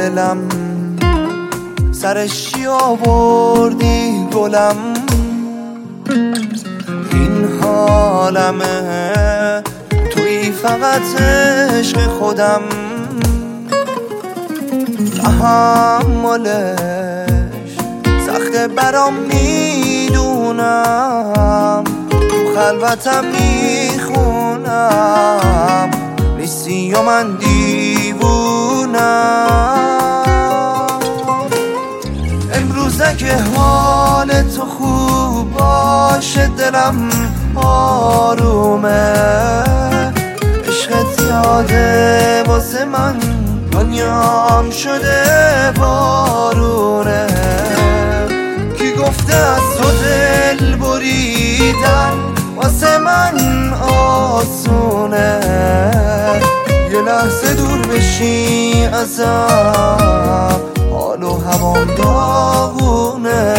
دلم سرش چی آوردی گلم، این حالمه توی فقط عشق خودم، تحملش سخته برام میدونم، تو خلوتم میخونم نیستی و من دیوونم. امروزه که حال تو خوب باشه دلم آرومه، عشقت یاده واسه من دنیام شده بارونه. کی گفته از تو دل بریدن واسه من آسونه، یه لحظه دور بشی ازم حال و هوام داغونه.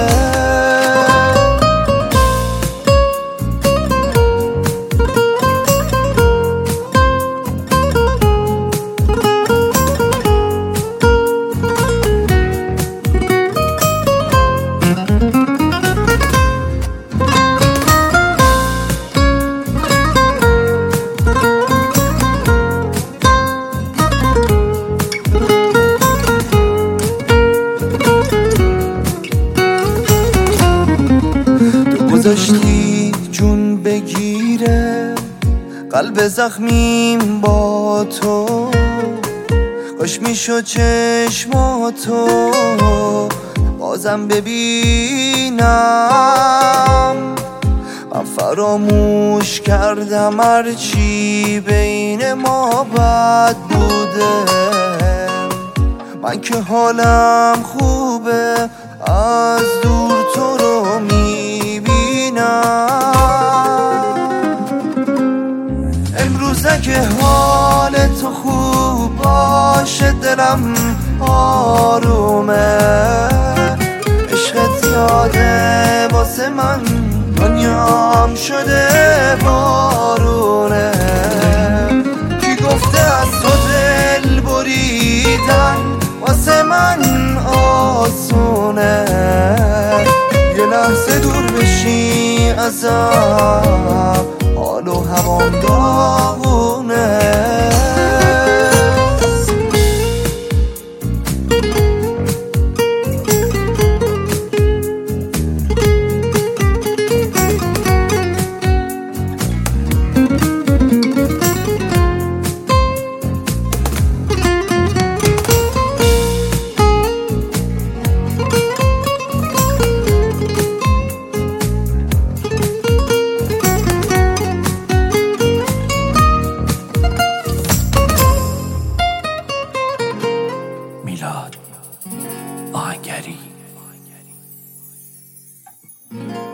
گذاشتی جون بگیره قلب زخمیم با تو، کاش میشد چشماتو بازم ببینم. من فراموش کردم هرچی بین ما بد بوده، من که حالم خوبه از دور تو رو امروزه که حال تو خوب باشه دلم آرومه، عشقت یاده واسه من دنیام شده بارونه. کی گفته از تو دل بریدن واسه من آسونه، یه لحظه دور بشی ازم حال و هوام داغونه. میلاد آهنگری.